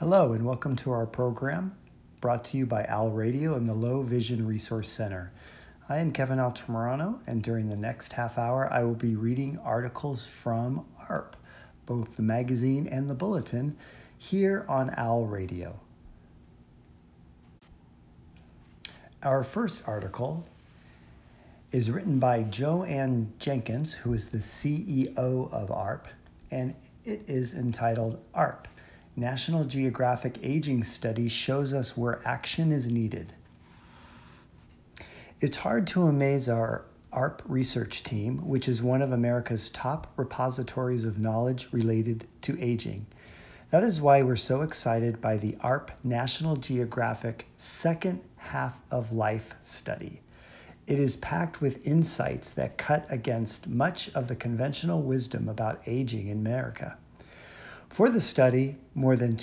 Hello and welcome to our program brought to you by AL Radio and the Low Vision Resource Center. I am Kevin Altamirano, and during the next half hour I will be reading articles from ARP, both the magazine and the bulletin, here on AL Radio. Our first article is written by Joanne Jenkins, who is the CEO of ARP, and it is entitled ARP. National Geographic Aging Study shows us where action is needed. It's hard to amaze our ARP research team, which is one of America's top repositories of knowledge related to aging. That is why we're so excited by the ARP National Geographic Second Half of Life study. It is packed with insights that cut against much of the conventional wisdom about aging in America. For the study, more than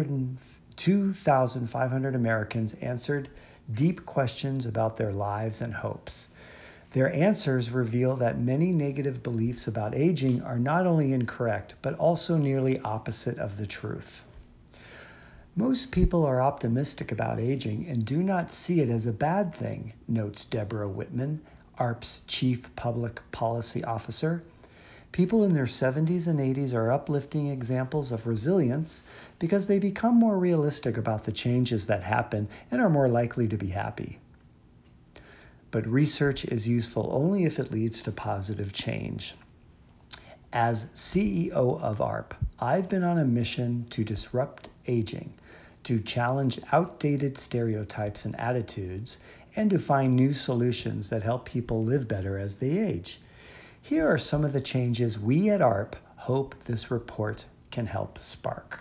2,500 Americans answered deep questions about their lives and hopes. Their answers reveal that many negative beliefs about aging are not only incorrect, but also nearly opposite of the truth. Most people are optimistic about aging and do not see it as a bad thing, notes Deborah Whitman, ARP's Chief Public Policy Officer. People in their 70s and 80s are uplifting examples of resilience because they become more realistic about the changes that happen and are more likely to be happy. But research is useful only if it leads to positive change. As CEO of ARP, I've been on a mission to disrupt aging, to challenge outdated stereotypes and attitudes, and to find new solutions that help people live better as they age. Here are some of the changes we at ARP hope this report can help spark.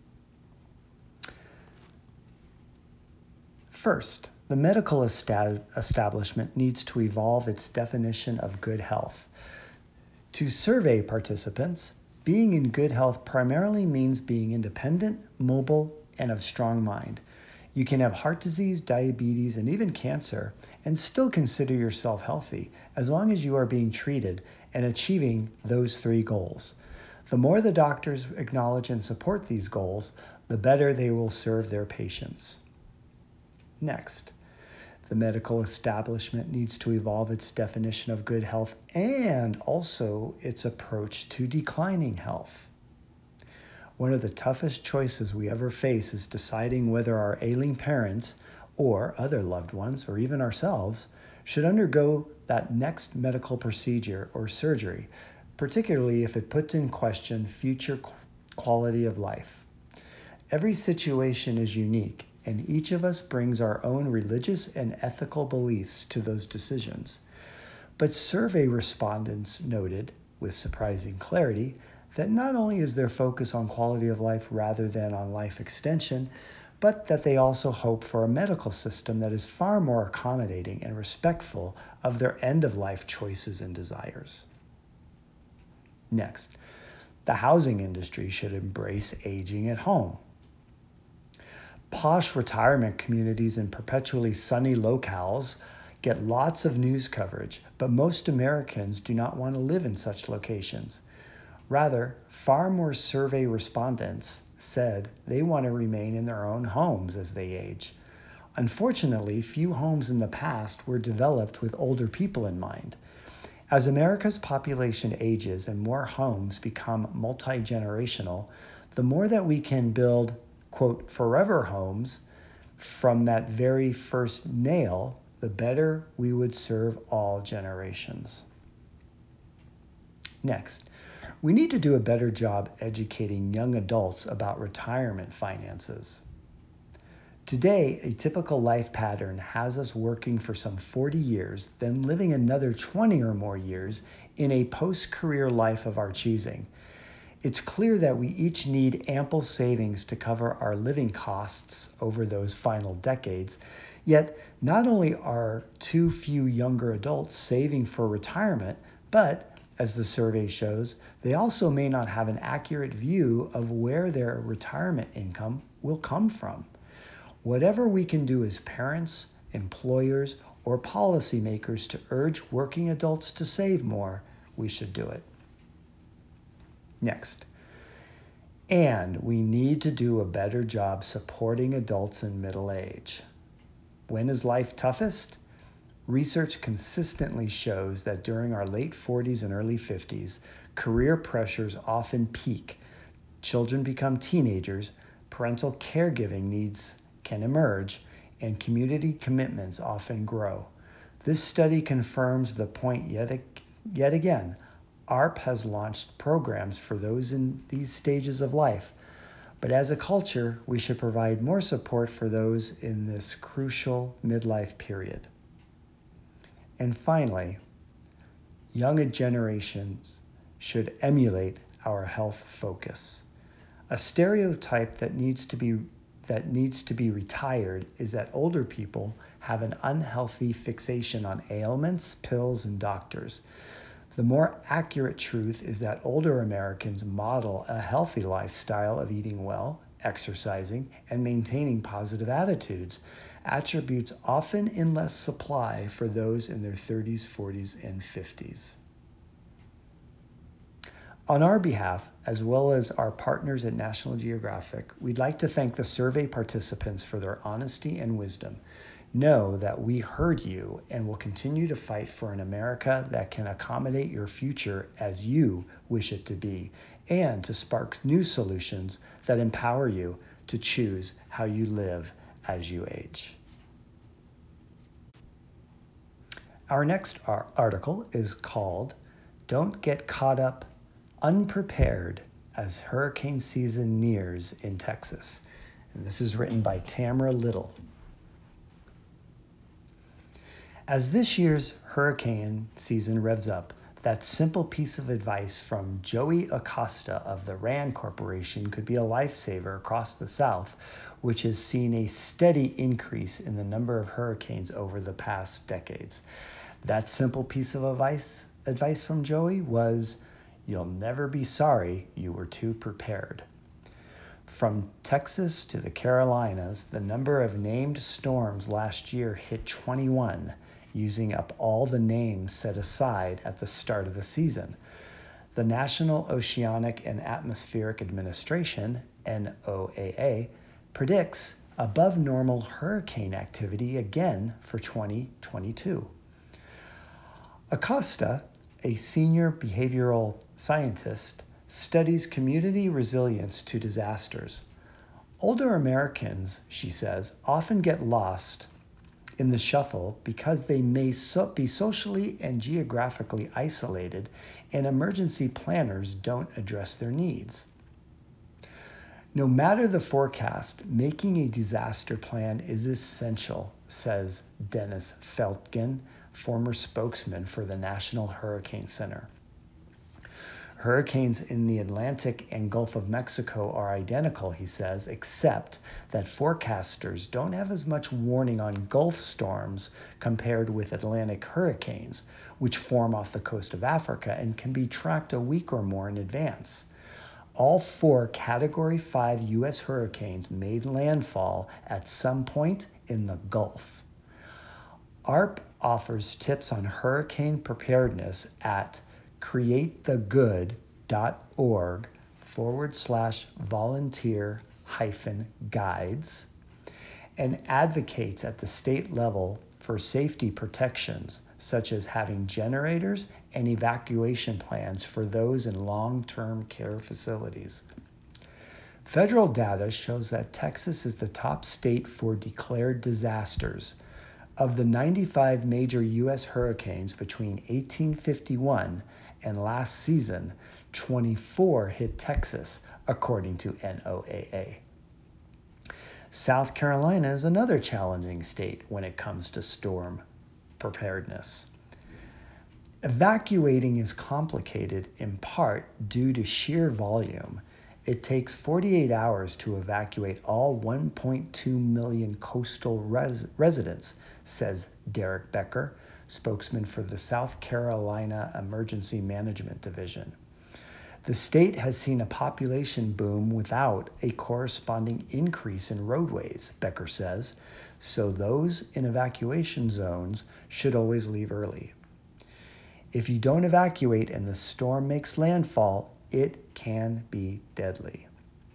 First, the medical establishment needs to evolve its definition of good health. To survey participants, being in good health primarily means being independent, mobile, and of strong mind. You can have heart disease, diabetes, and even cancer, and still consider yourself healthy as long as you are being treated and achieving those three goals. The more the doctors acknowledge and support these goals, the better they will serve their patients. Next, the medical establishment needs to evolve its definition of good health and also its approach to declining health. One of the toughest choices we ever face is deciding whether our ailing parents or other loved ones, or even ourselves, should undergo that next medical procedure or surgery, particularly if it puts in question future quality of life. Every situation is unique, and each of us brings our own religious and ethical beliefs to those decisions. But survey respondents noted, with surprising clarity, that not only is their focus on quality of life rather than on life extension, but that they also hope for a medical system that is far more accommodating and respectful of their end-of-life choices and desires. Next, the housing industry should embrace aging at home. Posh retirement communities in perpetually sunny locales get lots of news coverage, but most Americans do not want to live in such locations. Rather, far more survey respondents said they want to remain in their own homes as they age. Unfortunately, few homes in the past were developed with older people in mind. As America's population ages and more homes become multi-generational, the more that we can build, quote, forever homes from that very first nail, the better we would serve all generations. Next, we need to do a better job educating young adults about retirement finances. Today, a typical life pattern has us working for some 40 years, then living another 20 or more years in a post-career life of our choosing. It's clear that we each need ample savings to cover our living costs over those final decades, yet not only are too few younger adults saving for retirement, but as the survey shows, they also may not have an accurate view of where their retirement income will come from. Whatever we can do as parents, employers, or policymakers to urge working adults to save more, we should do it. Next, And we need to do a better job supporting adults in middle age. When is life toughest? Research consistently shows that during our late 40s and early 50s, career pressures often peak. Children become teenagers, parental caregiving needs can emerge, and community commitments often grow. This study confirms the point yet again. ARP has launched programs for those in these stages of life, but as a culture, we should provide more support for those in this crucial midlife period. And finally, younger generations should emulate our health focus. A stereotype that needs to be retired is that older people have an unhealthy fixation on ailments, pills, and doctors. The more accurate truth is that older Americans model a healthy lifestyle of eating well, exercising, and maintaining positive attitudes, attributes often in less supply for those in their 30s, 40s, and 50s. On our behalf, as well as our partners at National Geographic, we'd like to thank the survey participants for their honesty and wisdom. Know that we heard you and will continue to fight for an America that can accommodate your future as you wish it to be, and to spark new solutions that empower you to choose how you live as you age. Our next article is called "Don't Get Caught Up Unprepared as Hurricane Season Nears in Texas." And this is written by Tamara Little. As this year's hurricane season revs up, that simple piece of advice from Joey Acosta of the RAND Corporation could be a lifesaver across the South, which has seen a steady increase in the number of hurricanes over the past decades. That simple piece of advice from Joey was, "You'll never be sorry you were too prepared." From Texas to the Carolinas, the number of named storms last year hit 21, using up all the names set aside at the start of the season. The National Oceanic and Atmospheric Administration, NOAA, predicts above normal hurricane activity again for 2022. Acosta, a senior behavioral scientist, studies community resilience to disasters. Older Americans, she says, often get lost in the shuffle because they may be socially and geographically isolated, and emergency planners don't address their needs. No matter the forecast, making a disaster plan is essential, says Dennis Feltgen, former spokesman for the National Hurricane Center. Hurricanes in the Atlantic and Gulf of Mexico are identical, he says, except that forecasters don't have as much warning on Gulf storms compared with Atlantic hurricanes, which form off the coast of Africa and can be tracked a week or more in advance. All 4 Category 5 U.S. hurricanes made landfall at some point in the Gulf. ARP offers tips on hurricane preparedness at createthegood.org/volunteer-guides and advocates at the state level for safety protections, such as having generators and evacuation plans for those in long-term care facilities. Federal data shows that Texas is the top state for declared disasters. Of the 95 major U.S. hurricanes between 1851 and last season, 24 hit Texas, according to NOAA. South Carolina is another challenging state when it comes to storm preparedness. Evacuating is complicated in part due to sheer volume. It takes 48 hours to evacuate all 1.2 million coastal residents, says Derek Becker, spokesman for the South Carolina Emergency Management Division. The state has seen a population boom without a corresponding increase in roadways, Becker says, so those in evacuation zones should always leave early. If you don't evacuate and the storm makes landfall, it can be deadly.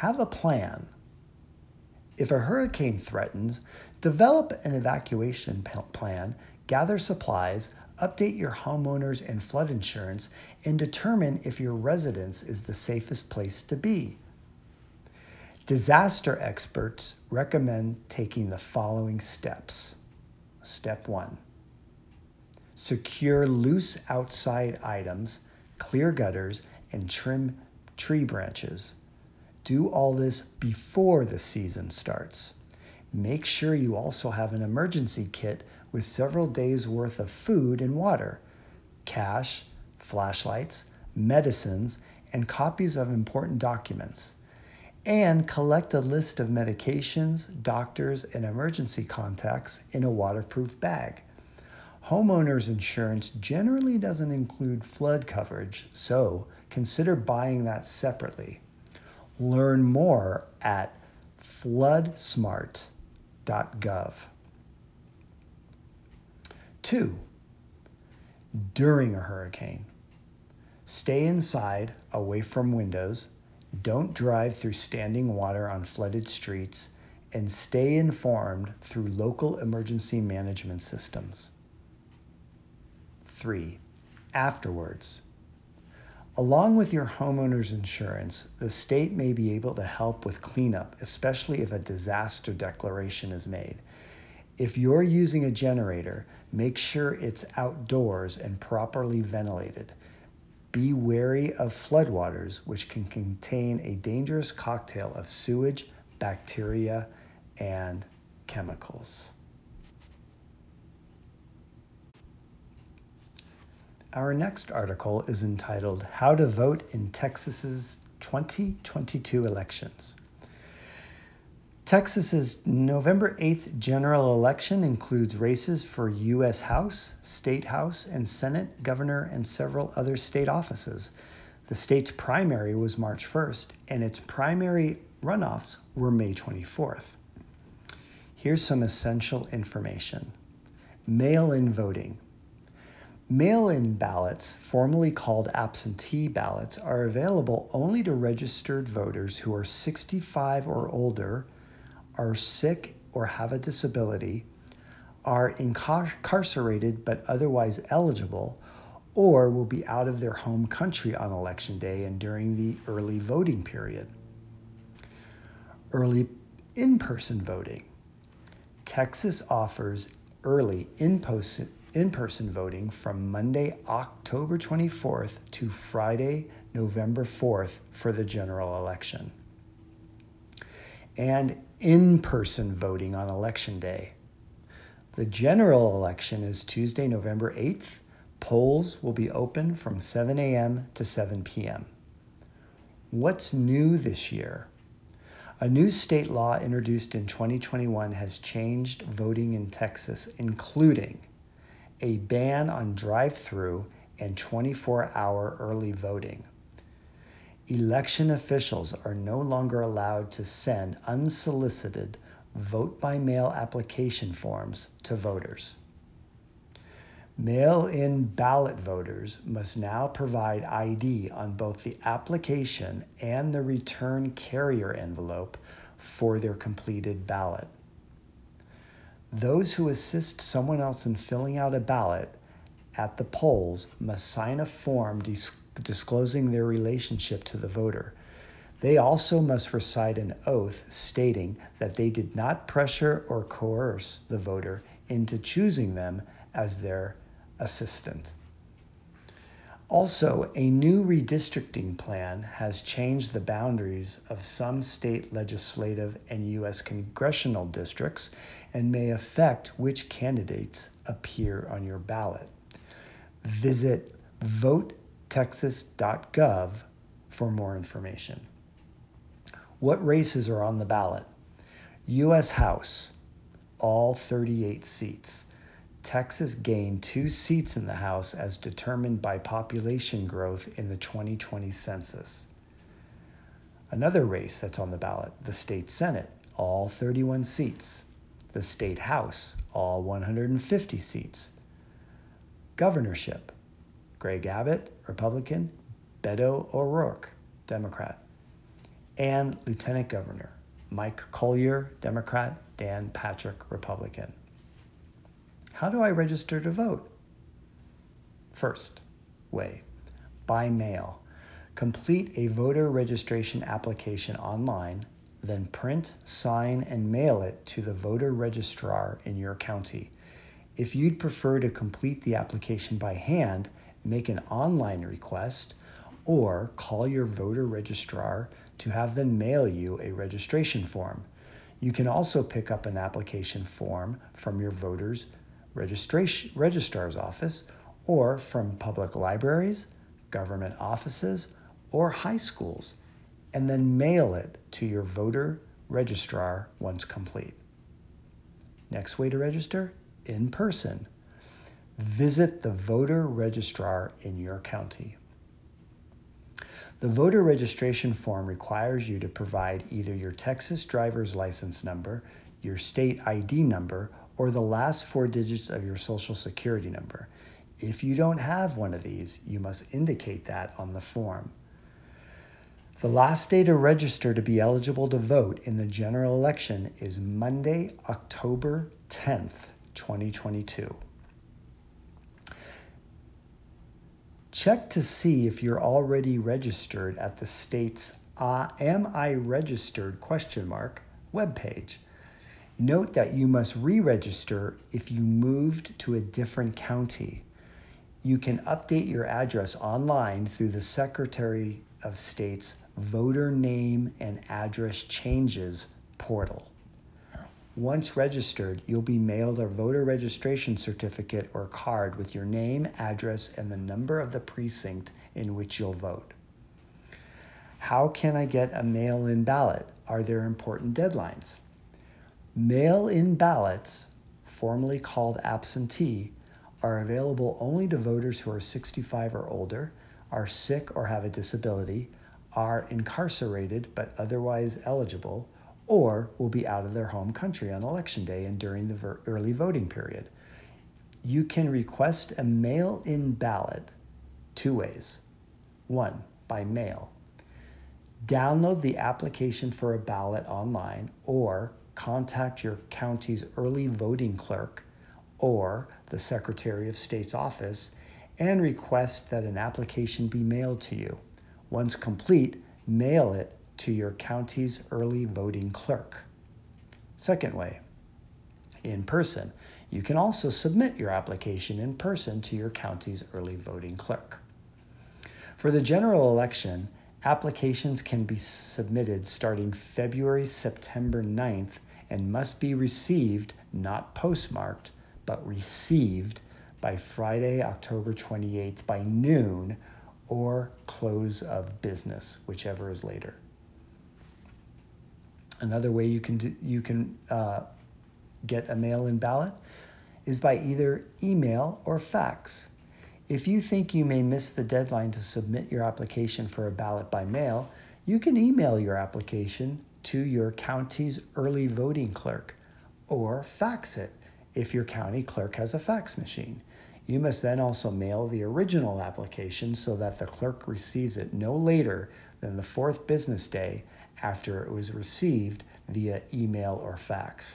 Have a plan. If a hurricane threatens, develop an evacuation plan, gather supplies, update your homeowners and flood insurance, and determine if your residence is the safest place to be. Disaster experts recommend taking the following steps. Step 1. Secure loose outside items, clear gutters, and trim tree branches. Do all this before the season starts. Make sure you also have an emergency kit with several days' worth of food and water, cash, flashlights, medicines, and copies of important documents. And collect a list of medications, doctors, and emergency contacts in a waterproof bag. Homeowners insurance generally doesn't include flood coverage, so consider buying that separately. Learn more at floodsmart.gov. 2. During a hurricane, stay inside, away from windows, don't drive through standing water on flooded streets, and stay informed through local emergency management systems. 3. Afterwards. Along with your homeowner's insurance, the state may be able to help with cleanup, especially if a disaster declaration is made. If you're using a generator, make sure it's outdoors and properly ventilated. Be wary of floodwaters, which can contain a dangerous cocktail of sewage, bacteria, and chemicals. Our next article is entitled How to Vote in Texas's 2022 Elections. Texas's November 8th general election includes races for U.S. House, State House, and Senate, Governor, and several other state offices. The state's primary was March 1st, and its primary runoffs were May 24th. Here's some essential information. Mail-in voting. Mail-in ballots, formerly called absentee ballots, are available only to registered voters who are 65 or older, are sick or have a disability, are incarcerated but otherwise eligible, or will be out of their home country on Election Day and during the early voting period. Early in-person voting. Texas offers early in-person voting from Monday, October 24th to Friday, November 4th for the general election. And in-person voting on Election Day. The general election is Tuesday, November 8th. Polls will be open from 7 a.m. to 7 p.m. What's new this year? A new state law introduced in 2021 has changed voting in Texas, including a ban on drive-through and 24-hour early voting. Election officials are no longer allowed to send unsolicited vote-by-mail application forms to voters. Mail-in ballot voters must now provide ID on both the application and the return carrier envelope for their completed ballot. Those who assist someone else in filling out a ballot at the polls must sign a form disclosing their relationship to the voter. They also must recite an oath stating that they did not pressure or coerce the voter into choosing them as their assistant. Also, a new redistricting plan has changed the boundaries of some state legislative and U.S. congressional districts and may affect which candidates appear on your ballot. Visit votetexas.gov for more information. What races are on the ballot? U.S. House, all 38 seats. Texas gained 2 seats in the House as determined by population growth in the 2020 census. Another race that's on the ballot, the State Senate, all 31 seats. The State House, all 150 seats. Governorship, Greg Abbott, Republican, Beto O'Rourke, Democrat. and Lieutenant Governor Mike Collier, Democrat, Dan Patrick, Republican. How do I register to vote? First way, by mail. Complete a voter registration application online, then print, sign, and mail it to the voter registrar in your county. If you'd prefer to complete the application by hand, make an online request or call your voter registrar to have them mail you a registration form. You can also pick up an application form from your voter's registrar's office or from public libraries, government offices, or high schools, and then mail it to your voter registrar once complete. Next way to register, in person. Visit the voter registrar in your county. The voter registration form requires you to provide either your Texas driver's license number, your state ID number, or the last 4 digits of your social security number. If you don't have one of these, you must indicate that on the form. The last day to register to be eligible to vote in the general election is Monday, October 10th, 2022. Check to see if you're already registered at the state's Am I Registered? Webpage. Note that you must re-register if you moved to a different county. You can update your address online through the Secretary of State's Voter Name and Address Changes portal. Once registered, you'll be mailed a voter registration certificate or card with your name, address, and the number of the precinct in which you'll vote. How can I get a mail-in ballot? Are there important deadlines? Mail-in ballots, formerly called absentee, are available only to voters who are 65 or older, are sick or have a disability, are incarcerated but otherwise eligible, or will be out of their home country on election day and during the early voting period. You can request a mail-in ballot 2 ways. 1, by mail. Download the application for a ballot online or contact your county's early voting clerk or the Secretary of State's office and request that an application be mailed to you. Once complete, mail it to your county's early voting clerk. Second way, in person. You can also submit your application in person to your county's early voting clerk. For the general election, applications can be submitted starting September 9th and must be received, not postmarked, but received by Friday, October 28th by noon or close of business, whichever is later. Another way you can get a mail-in ballot is by either email or fax. If you think you may miss the deadline to submit your application for a ballot by mail, you can email your application to your county's early voting clerk or fax it if your county clerk has a fax machine. You must then also mail the original application so that the clerk receives it no later than the 4th business day after it was received via email or fax.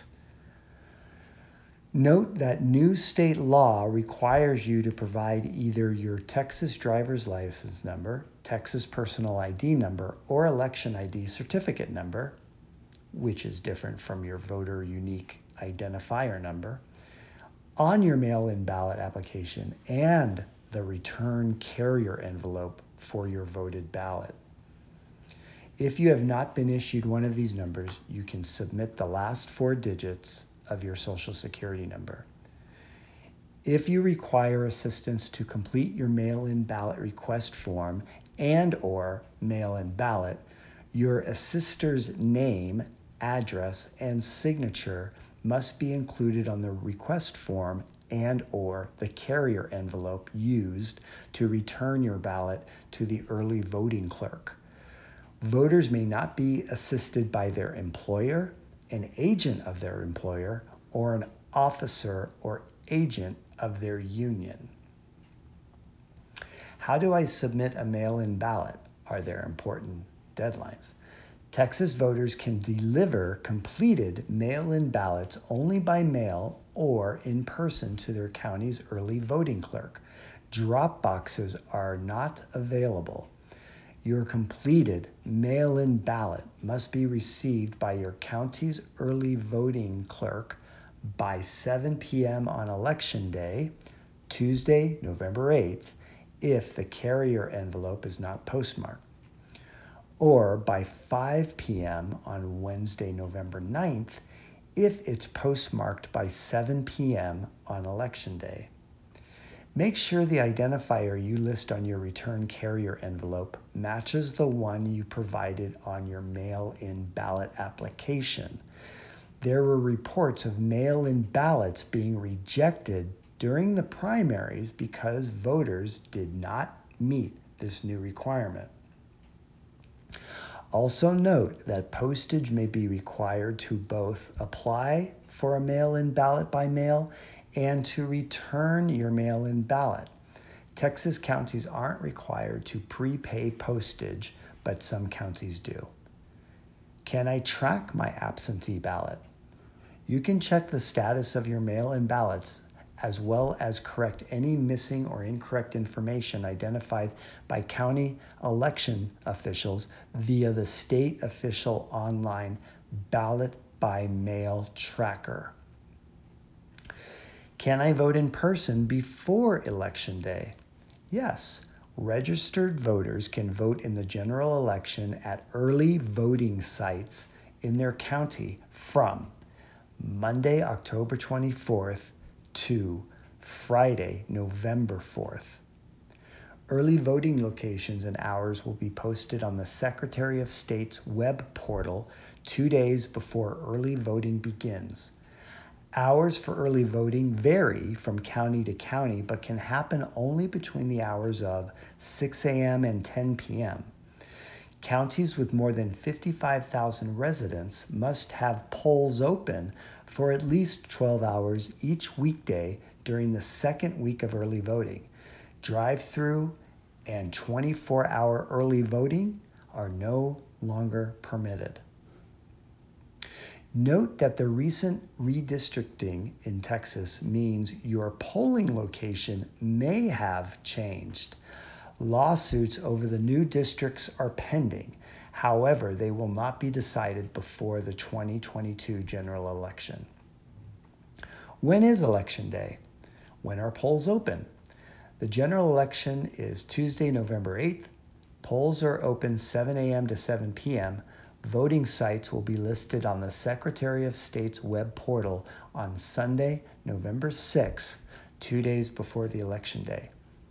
Note that new state law requires you to provide either your Texas driver's license number, Texas personal ID number, or election ID certificate number, which is different from your voter unique identifier number, on your mail-in ballot application and the return carrier envelope for your voted ballot. If you have not been issued one of these numbers, you can submit the last 4 digits of your social security number. If you require assistance to complete your mail-in ballot request form and or mail-in ballot, your assister's name, address, and signature must be included on the request form and or the carrier envelope used to return your ballot to the early voting clerk. Voters may not be assisted by their employer, an agent of their employer, or an officer or agent of their union. How do I submit a mail-in ballot? Are there important deadlines? Texas voters can deliver completed mail-in ballots only by mail or in person to their county's early voting clerk. Drop boxes are not available. Your completed mail-in ballot must be received by your county's early voting clerk by 7 p.m. on Election Day, Tuesday, November 8th, if the carrier envelope is not postmarked, or by 5 p.m. on Wednesday, November 9th, if it's postmarked by 7 p.m. on Election Day. Make sure the identifier you list on your return carrier envelope matches the one you provided on your mail-in ballot application. There were reports of mail-in ballots being rejected during the primaries because voters did not meet this new requirement. Also note that postage may be required to both apply for a mail-in ballot by mail and to return your mail-in ballot. Texas counties aren't required to prepay postage, but some counties do. Can I track my absentee ballot? You can check the status of your mail-in ballots as well as correct any missing or incorrect information identified by county election officials via the state official online ballot by mail tracker. Can I vote in person before Election Day? Yes. Registered voters can vote in the general election at early voting sites in their county from Monday, October 24th to Friday, November 4th. Early voting locations and hours will be posted on the Secretary of State's web portal 2 days before early voting begins. Hours for early voting vary from county to county, but can happen only between the hours of 6 a.m. and 10 p.m. Counties with more than 55,000 residents must have polls open for at least 12 hours each weekday during the second week of early voting. Drive-through and 24-hour early voting are no longer permitted. Note that the recent redistricting in Texas means your polling location may have changed. Lawsuits over the new districts are pending. However, they will not be decided before the 2022 general election. When is Election Day? When are polls open? The general election is Tuesday, November 8th. Polls are open 7 a.m. to 7 p.m. Voting sites will be listed on the Secretary of State's web portal on Sunday, November 6th, 2 days before the election day.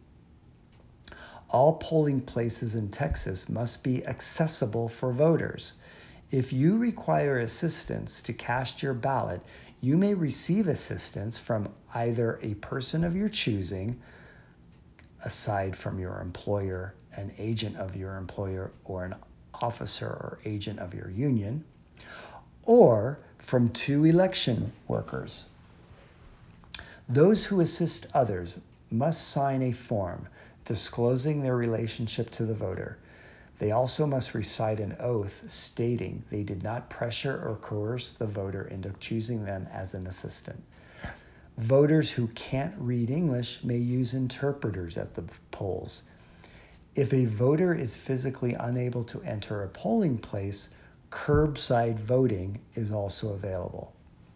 All polling places in Texas must be accessible for voters. If you require assistance to cast your ballot, you may receive assistance from either a person of your choosing, aside from your employer, an agent of your employer, or an officer or agent of your union, or from 2 election workers. Those who assist others must sign a form disclosing their relationship to the voter. They also must recite an oath stating they did not pressure or coerce the voter into choosing them as an assistant. Voters who can't read English may use interpreters at the polls. If a voter is physically unable to enter a polling place, curbside voting is also available.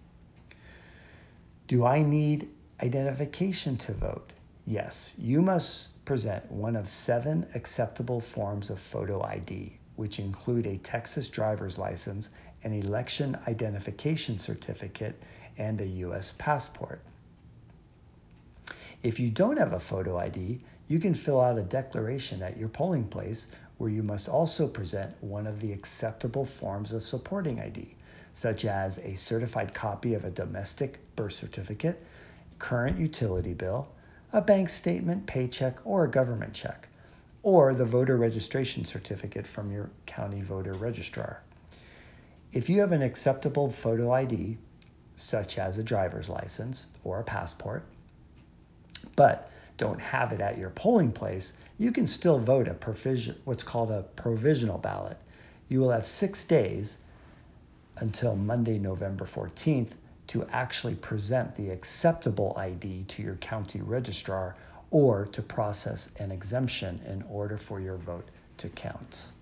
Do I need identification to vote? Yes, you must present one of 7 acceptable forms of photo ID, which include a Texas driver's license, an election identification certificate, and a U.S. passport. If you don't have a photo ID, you can fill out a declaration at your polling place where you must also present one of the acceptable forms of supporting ID, such as a certified copy of a domestic birth certificate, current utility bill, a bank statement, paycheck, or a government check, or the voter registration certificate from your county voter registrar. If you have an acceptable photo ID, such as a driver's license or a passport, but don't have it at your polling place, you can still vote what's called a provisional ballot. You will have 6 days until Monday, November 14th to actually present the acceptable ID to your county registrar or to process an exemption in order for your vote to count.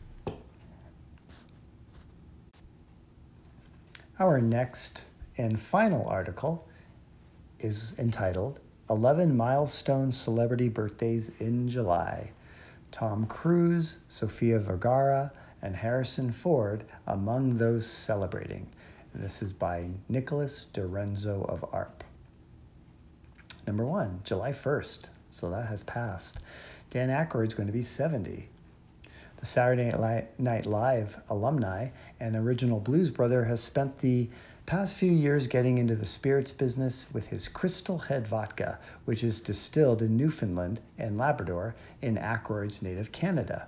Our next and final article is entitled 11 Milestone Celebrity Birthdays in July. Tom Cruise, Sofia Vergara, and Harrison Ford among those celebrating. This is by Nicholas DiRenzo of ARP. Number 1, July 1st. So that has passed. Dan Aykroyd's going to be 70. The Saturday Night Live alumni and original Blues Brother has spent the past few years getting into the spirits business with his Crystal Head vodka, which is distilled in Newfoundland and Labrador in Aykroyd's native Canada.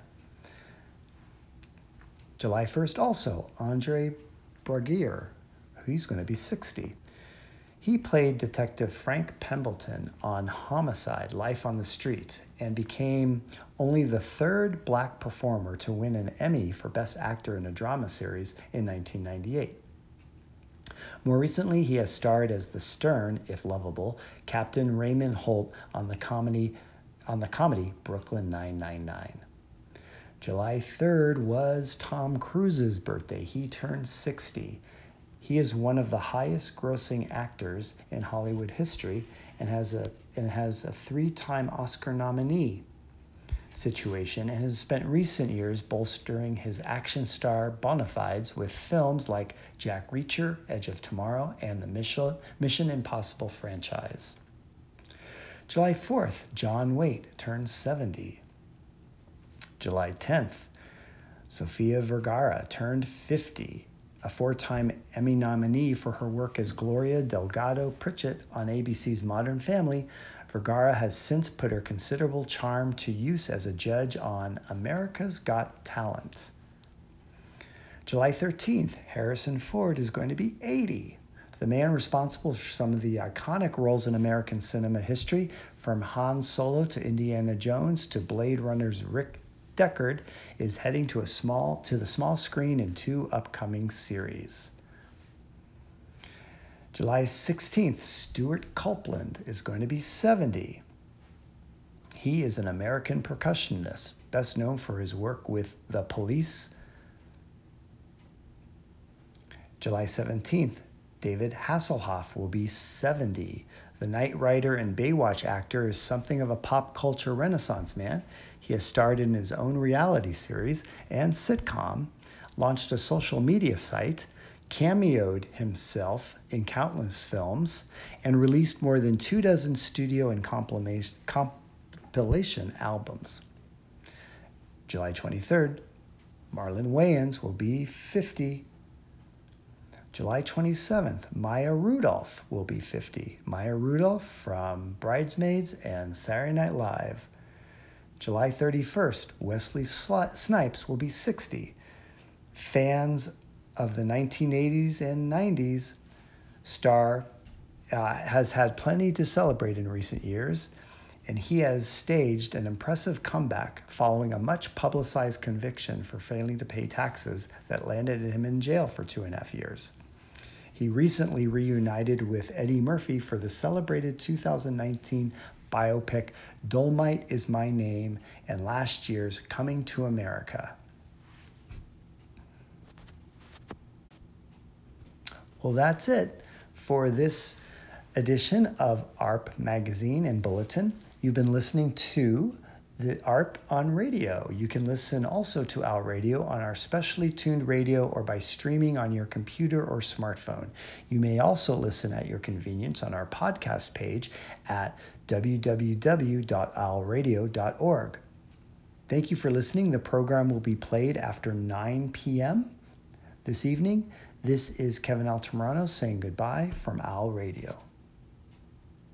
July 1st also, Andre Braugher, he's going to be 60. He played Detective Frank Pembleton on Homicide: Life on the Street and became only the third black performer to win an Emmy for Best Actor in a Drama Series in 1998. More recently, he has starred as the stern, if lovable, Captain Raymond Holt on the comedy Brooklyn 999. July 3rd was Tom Cruise's birthday. He turned 60. He is one of the highest grossing actors in Hollywood history and has a 3-time Oscar nominee situation and has spent recent years bolstering his action star bona fides with films like Jack Reacher, Edge of Tomorrow, and the Mission Impossible franchise. July 4th, John Waite turns 70. July 10th, Sofia Vergara turned 50. A 4-time Emmy nominee for her work as Gloria Delgado Pritchett on ABC's Modern Family, Vergara has since put her considerable charm to use as a judge on America's Got Talent. July 13th, Harrison Ford is going to be 80. The man responsible for some of the iconic roles in American cinema history, from Han Solo to Indiana Jones to Blade Runner's Rick Deckard, is heading to the small screen in 2 upcoming series. July 16th, Stuart Copeland is going to be 70. He is an American percussionist, best known for his work with The Police. July 17th, David Hasselhoff will be 70. The Knight Rider and Baywatch actor is something of a pop culture renaissance man. He has starred in his own reality series and sitcom, launched a social media site, cameoed himself in countless films, and released more than 24 studio and compilation albums. July 23rd, Marlon Wayans will be 50. July 27th, Maya Rudolph will be 50. Maya Rudolph from Bridesmaids and Saturday Night Live. July 31st, Wesley Snipes will be 60. Fans of the 1980s and 90s star has had plenty to celebrate in recent years, and he has staged an impressive comeback following a much publicized conviction for failing to pay taxes that landed him in jail for 2.5 years. He recently reunited with Eddie Murphy for the celebrated 2019 biopic Dolomite Is My Name and last year's Coming to America. Well, that's it for this edition of ARP Magazine and Bulletin. You've been listening to the ARP on radio. You can listen also to Owl Radio on our specially tuned radio or by streaming on your computer or smartphone. You may also listen at your convenience on our podcast page at www.owlradio.org. Thank you for listening. The program will be played after 9 p.m. this evening. This is Kevin Altamirano saying goodbye from Owl Radio.